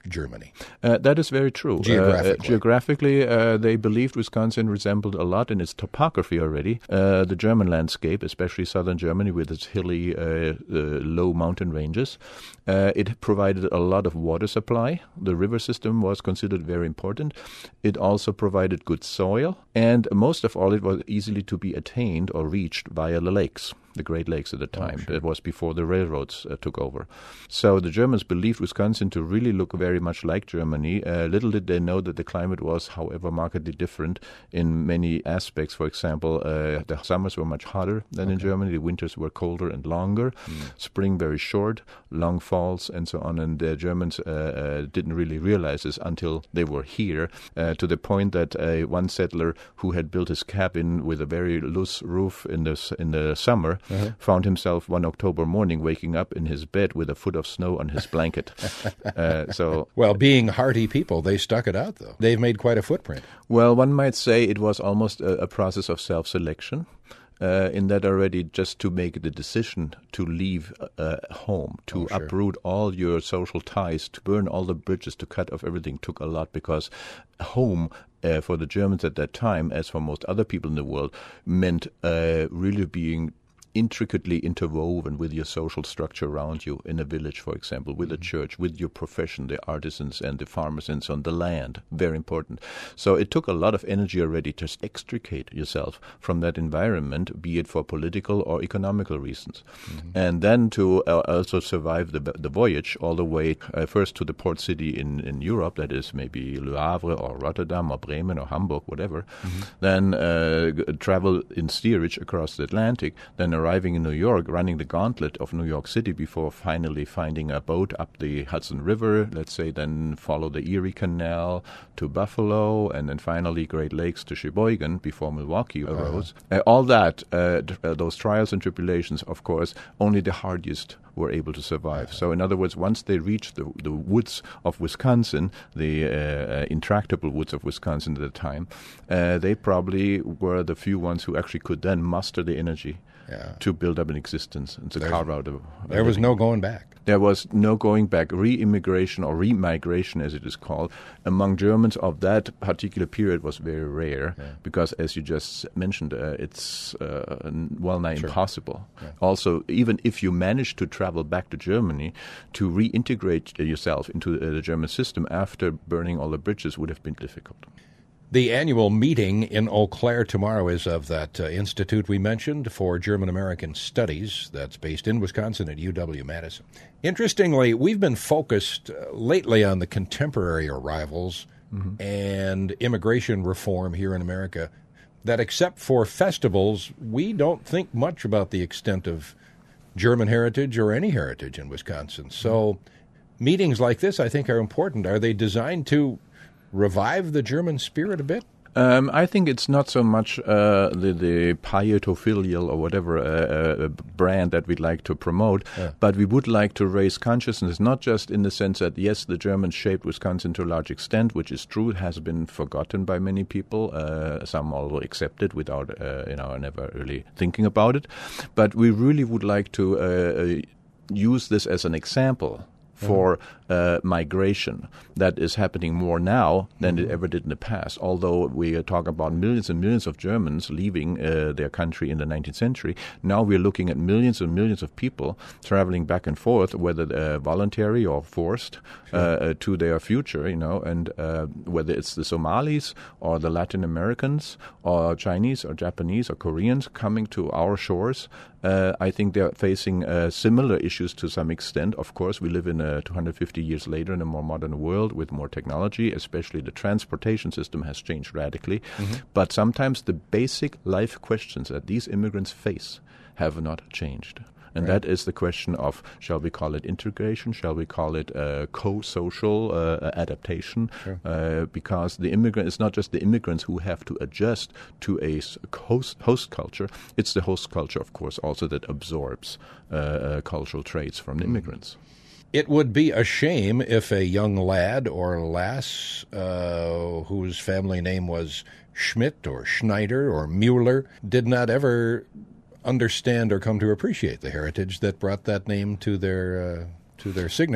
Germany. Uh, that is very true. Geographically. Uh, uh, geographically, uh, they believed Wisconsin resembled a lot in its topography already. Uh, the German landscape, especially southern Germany with its hilly, uh, uh, low mountain ranges. Uh, it provided a lot of water supply. The river system was considered very important. It also provided good soil. And most of all, it was easily to be attained or reached via the lakes. The Great Lakes at the time. Oh, sure. That was before the railroads uh, took over. So the Germans believed Wisconsin to really look very much like Germany. Uh, little did they know that the climate was, however, markedly different in many aspects. For example, uh, the summers were much hotter than okay. in Germany. The winters were colder and longer. Mm. Spring very short, long falls, and so on. And the Germans uh, uh, didn't really realize this until they were here, uh, to the point that uh, one settler who had built his cabin with a very loose roof in the, in the summer Uh-huh. found himself one October morning waking up in his bed with a foot of snow on his blanket. uh, so, well, being hardy people, they stuck it out, though. They've made quite a footprint. Well, one might say it was almost a, a process of self-selection. Uh, in that already just to make the decision to leave uh, home, to oh, sure. uproot all your social ties, to burn all the bridges, to cut off everything took a lot, because home uh, for the Germans at that time, as for most other people in the world, meant uh, really being intricately interwoven with your social structure around you in a village, for example, with mm-hmm. a church, with your profession, the artisans and the farmers and so on, the land, very important. So it took a lot of energy already to extricate yourself from that environment, be it for political or economical reasons. Mm-hmm. And then to uh, also survive the the voyage all the way uh, first to the port city in, in Europe, that is maybe Le Havre or Rotterdam or Bremen or Hamburg, whatever, mm-hmm. then uh, g- travel in steerage across the Atlantic, then arriving in New York, running the gauntlet of New York City before finally finding a boat up the Hudson River, let's say, then follow the Erie Canal to Buffalo, and then finally Great Lakes to Sheboygan before Milwaukee arose. Uh-huh. Uh, all that, uh, d- uh, those trials and tribulations, of course, only the hardiest were able to survive. So in other words, once they reached the, the woods of Wisconsin, the uh, intractable woods of Wisconsin at the time, uh, they probably were the few ones who actually could then muster the energy Yeah. to build up an existence and to There's, carve out a, a There was no going back. There was no going back. Re-immigration or re-migration, as it is called, among Germans of that particular period was very rare yeah. because, as you just mentioned, uh, it's uh, well-nigh sure. impossible. Yeah. Also, even if you managed to travel back to Germany, to reintegrate yourself into uh, the German system after burning all the bridges would have been difficult. The annual meeting in Eau Claire tomorrow is of that uh, institute we mentioned for German-American Studies that's based in Wisconsin at U W-Madison. Interestingly, we've been focused uh, lately on the contemporary arrivals mm-hmm. and immigration reform here in America, that except for festivals, we don't think much about the extent of German heritage or any heritage in Wisconsin. So mm-hmm. meetings like this, I think, are important. Are they designed to revive the German spirit a bit? Um, I think it's not so much uh, the, the pietofilial or whatever uh, uh, brand that we'd like to promote, yeah. but we would like to raise consciousness, not just in the sense that, yes, the Germans shaped Wisconsin to a large extent, which is true. It has been forgotten by many people. Uh, some although accept it without, uh, you know, never really thinking about it. But we really would like to uh, use this as an example for uh, migration that is happening more now than mm-hmm. it ever did in the past. Although we talk about millions and millions of Germans leaving uh, their country in the nineteenth century, now we're looking at millions and millions of people traveling back and forth, whether uh, voluntary or forced, sure. uh, to their future, you know, and uh, whether it's the Somalis or the Latin Americans or Chinese or Japanese or Koreans coming to our shores. Uh, I think they're facing uh, similar issues to some extent. Of course, we live in a two hundred fifty years later in a more modern world with more technology, especially the transportation system has changed radically. Mm-hmm. But sometimes the basic life questions that these immigrants face have not changed. And right. that is the question of, shall we call it integration? Shall we call it uh, co-social uh, adaptation? Sure. Uh, because the immigrant, it's not just the immigrants who have to adjust to a host, host culture. It's the host culture, of course, also that absorbs uh, uh, cultural traits from the mm. immigrants. It would be a shame if a young lad or lass uh, whose family name was Schmidt or Schneider or Mueller did not ever understand or come to appreciate the heritage that brought that name to their uh, to their signature.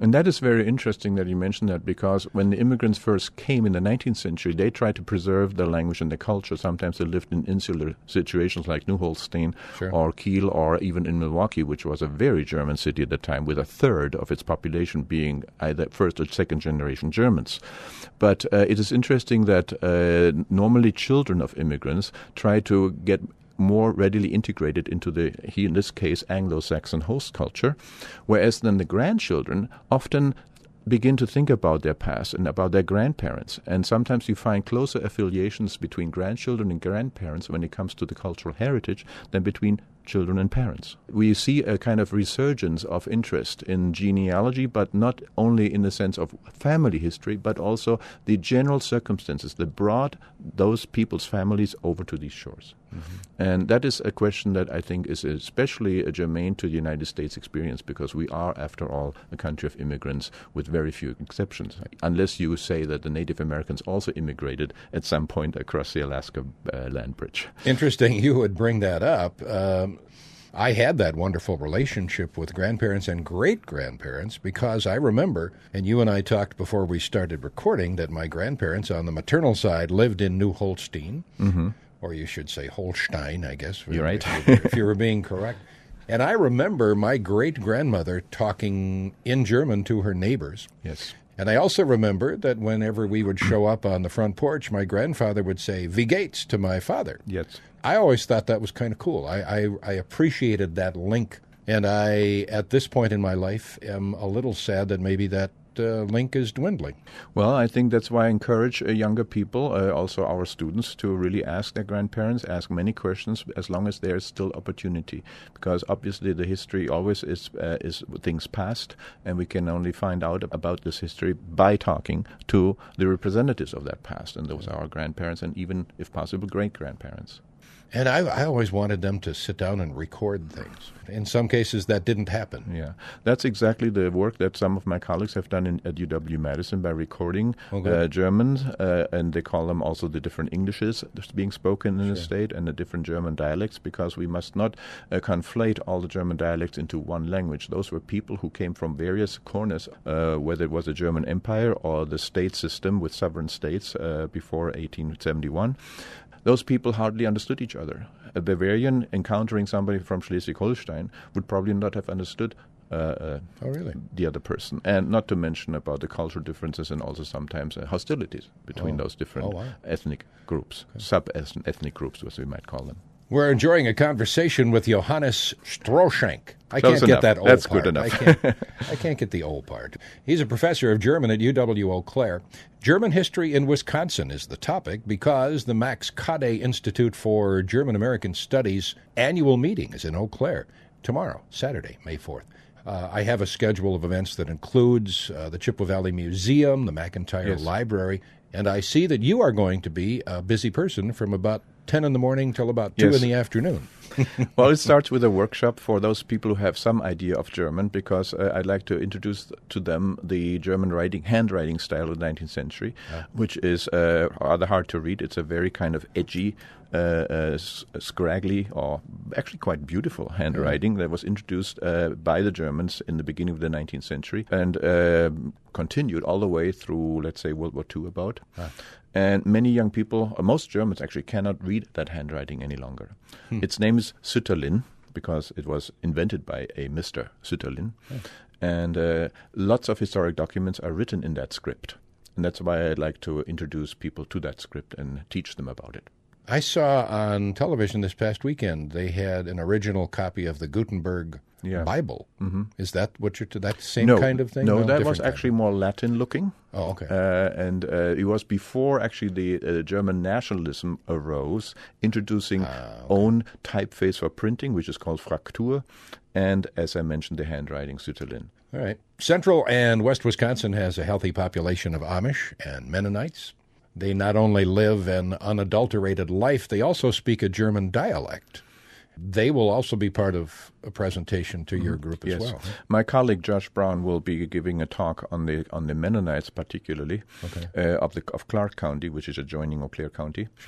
And that is very interesting that you mentioned that, because when the immigrants first came in the nineteenth century, they tried to preserve their language and their culture. Sometimes they lived in insular situations like New Holstein sure. or Kiel, or even in Milwaukee, which was a very German city at the time, with a third of its population being either first or second generation Germans. But uh, it is interesting that uh, normally children of immigrants try to get more readily integrated into the, he in this case, Anglo-Saxon host culture, whereas then the grandchildren often begin to think about their past and about their grandparents. And sometimes you find closer affiliations between grandchildren and grandparents when it comes to the cultural heritage than between children and parents. We see a kind of resurgence of interest in genealogy, but not only in the sense of family history, but also the general circumstances that brought those people's families over to these shores. Mm-hmm. And that is a question that I think is especially germane to the United States experience, because we are, after all, a country of immigrants with very few exceptions, unless you say that the Native Americans also immigrated at some point across the Alaska uh, land bridge. Interesting you would bring that up. Um, I had that wonderful relationship with grandparents and great-grandparents because I remember, and you and I talked before we started recording, that my grandparents on the maternal side lived in New Holstein, mm-hmm. or you should say Holstein, I guess. You're right. If you, if you were being correct. And I remember my great-grandmother talking in German to her neighbors. Yes. And I also remember that whenever we would show up on the front porch, my grandfather would say, "Wie geht's?" to my father. Yes. I always thought that was kind of cool. I, I, I appreciated that link. And I, at this point in my life, am a little sad that maybe that uh, link is dwindling. Well, I think that's why I encourage uh, younger people, uh, also our students, to really ask their grandparents, ask many questions, as long as there is still opportunity. Because obviously the history always is uh, is things past, and we can only find out about this history by talking to the representatives of that past, and those are our grandparents and even, if possible, great-grandparents. And I, I always wanted them to sit down and record things. In some cases, that didn't happen. Yeah, that's exactly the work that some of my colleagues have done in, at U W-Madison by recording okay. uh, Germans, uh, and they call them also the different Englishes that's being spoken in sure. the state and the different German dialects, because we must not uh, conflate all the German dialects into one language. Those were people who came from various corners, uh, whether it was the German Empire or the state system with sovereign states uh, before eighteen seventy-one. Those people hardly understood each other. A Bavarian encountering somebody from Schleswig-Holstein would probably not have understood uh, uh, oh, really? the other person. And not to mention about the cultural differences and also sometimes uh, hostilities between oh. those different oh, wow. ethnic groups, okay. sub-ethnic groups, as we might call them. We're enjoying a conversation with Johannes Strohschenk. I Close can't enough. get that old That's part. good enough. I can't, I can't get the old part. He's a professor of German at U W-Eau Claire. German history in Wisconsin is the topic because the Max Kade Institute for German American Studies annual meeting is in Eau Claire tomorrow, Saturday, May fourth. Uh, I have a schedule of events that includes uh, the Chippewa Valley Museum, the McIntyre yes. Library, and I see that you are going to be a busy person from about ten in the morning till about two yes. in the afternoon. Well, it starts with a workshop for those people who have some idea of German, because uh, I'd like to introduce to them the German writing, handwriting style of the nineteenth century, yeah. which is uh, rather hard to read. It's a very kind of edgy, uh, uh, scraggly, or actually quite beautiful handwriting yeah. that was introduced uh, by the Germans in the beginning of the nineteenth century and uh, continued all the way through, let's say, World War Two about. Ah. And many young people, or most Germans actually, cannot read that handwriting any longer. Hmm. Its name is Sütterlin, because it was invented by a Mister Sütterlin. Oh. And uh, lots of historic documents are written in that script. And that's why I'd like to introduce people to that script and teach them about it. I saw on television this past weekend, they had an original copy of the Gutenberg yeah. Bible. Mm-hmm. Is that what you're to that same no, kind of thing? No, no that was actually kind. more Latin looking. Oh, okay. Uh, and uh, it was before actually the uh, German nationalism arose, introducing ah, okay. own typeface for printing, which is called Fraktur, and, as I mentioned, the handwriting Sütterlin. All right. Central and West Wisconsin has a healthy population of Amish and Mennonites. They not only live an unadulterated life, they also speak a German dialect. They will also be part of a presentation to your group as yes. well. My colleague Josh Brown will be giving a talk on the on the Mennonites, particularly okay. uh, of the of Clark County, which is adjoining Eau Claire County. Sure.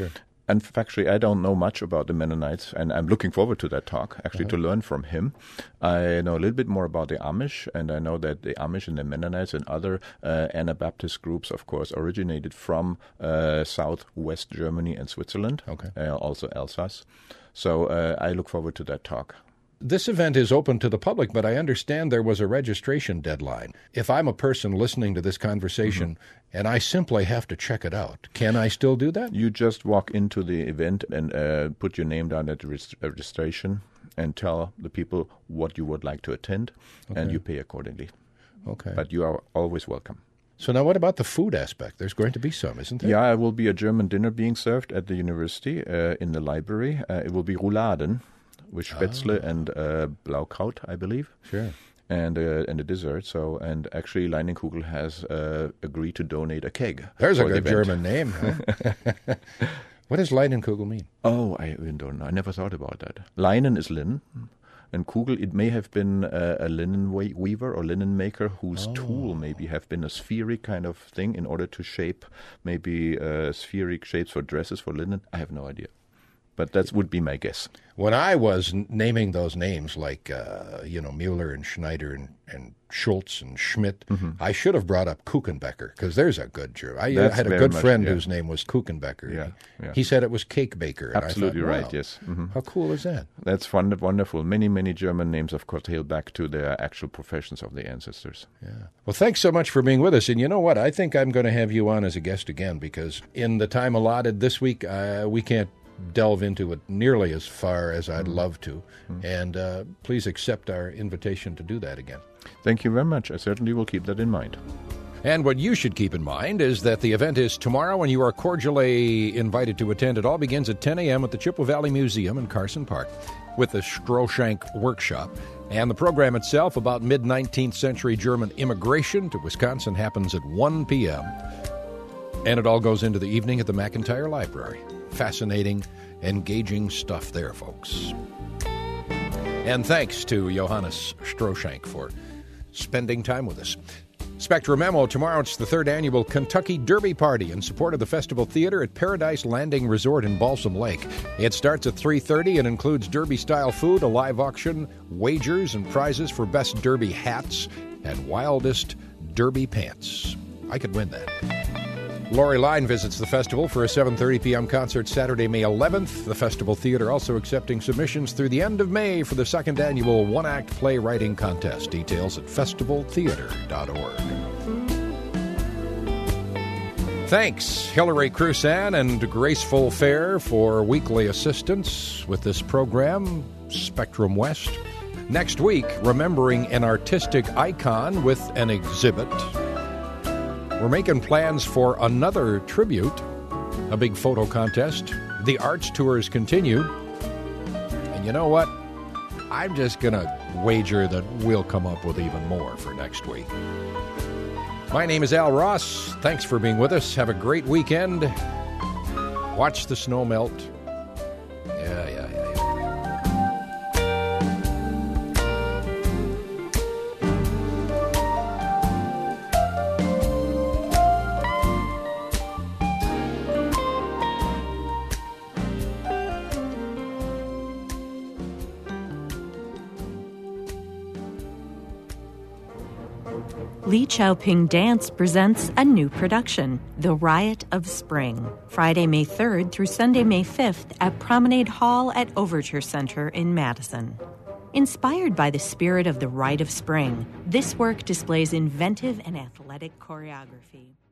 And factually, I don't know much about the Mennonites, and I'm looking forward to that talk, actually, uh-huh. to learn from him. I know a little bit more about the Amish, and I know that the Amish and the Mennonites and other uh, Anabaptist groups, of course, originated from uh, southwest Germany and Switzerland, okay. uh, also Alsace. So uh, I look forward to that talk. This event is open to the public, but I understand there was a registration deadline. If I'm a person listening to this conversation mm-hmm. and I simply have to check it out, can I still do that? You just walk into the event and uh, put your name down at the reg- registration and tell the people what you would like to attend, okay. and you pay accordingly. Okay. But you are always welcome. So now what about the food aspect? There's going to be some, isn't there? Yeah, there will be a German dinner being served at the university uh, in the library. Uh, it will be Rouladen, with Spätzle oh. and uh, Blaukraut, I believe. Sure. And uh, and a dessert. So and actually, Leinenkugel has uh, agreed to donate a keg. There's a good the German name. Huh? What does Leinenkugel mean? Oh, I don't know. I never thought about that. Leinen is linen, and Kugel, it may have been a, a linen we- weaver or linen maker whose oh. tool maybe have been a spheric kind of thing in order to shape maybe uh, spheric shapes for dresses for linen. I have no idea. But that would be my guess. When I was n- naming those names like, uh, you know, Mueller and Schneider and, and Schultz and Schmidt, mm-hmm. I should have brought up Kuchenbecker, because there's a good German. I That's had a good much, friend yeah. whose name was Kuchenbecker. Yeah, yeah. He said it was cake baker. And Absolutely I thought, wow, right, yes. Mm-hmm. How cool is that? That's fun, wonderful. Many, many German names, of course, hail back to their actual professions of the ancestors. Yeah. Well, thanks so much for being with us. And you know what? I think I'm going to have you on as a guest again, because in the time allotted this week, uh, we can't delve into it nearly as far as I'd mm. love to. Mm. And uh, please accept our invitation to do that again. Thank you very much. I certainly will keep that in mind. And what you should keep in mind is that the event is tomorrow, and you are cordially invited to attend. It all begins at ten a.m. at the Chippewa Valley Museum in Carson Park with the Strohschank Workshop. And the program itself about mid-nineteenth century German immigration to Wisconsin happens at one p.m. And it all goes into the evening at the McIntyre Library. Fascinating, engaging stuff there, folks. And thanks to Johannes Strohschank for spending time with us. Spectrum Memo, tomorrow it's the third annual Kentucky Derby Party in support of the Festival Theater at Paradise Landing Resort in Balsam Lake. It starts at three thirty and includes Derby-style food, a live auction, wagers, and prizes for best Derby hats and wildest Derby pants. I could win that. Lori Line visits the festival for a seven thirty p.m. concert Saturday, May eleventh. The Festival Theater also accepting submissions through the end of May for the second annual one-act playwriting contest. Details at festival theater dot org. Thanks, Hillary Crusan and Graceful Fair, for weekly assistance with this program, Spectrum West. Next week, remembering an artistic icon with an exhibit. We're making plans for another tribute, a big photo contest. The arts tours continue. And you know what? I'm just going to wager that we'll come up with even more for next week. My name is Al Ross. Thanks for being with us. Have a great weekend. Watch the snow melt. Yeah, yeah, yeah, yeah. Li Chaoping Dance presents a new production, The Riot of Spring, Friday, May third through Sunday, May fifth at Promenade Hall at Overture Center in Madison. Inspired by the spirit of the Rite of Spring, this work displays inventive and athletic choreography.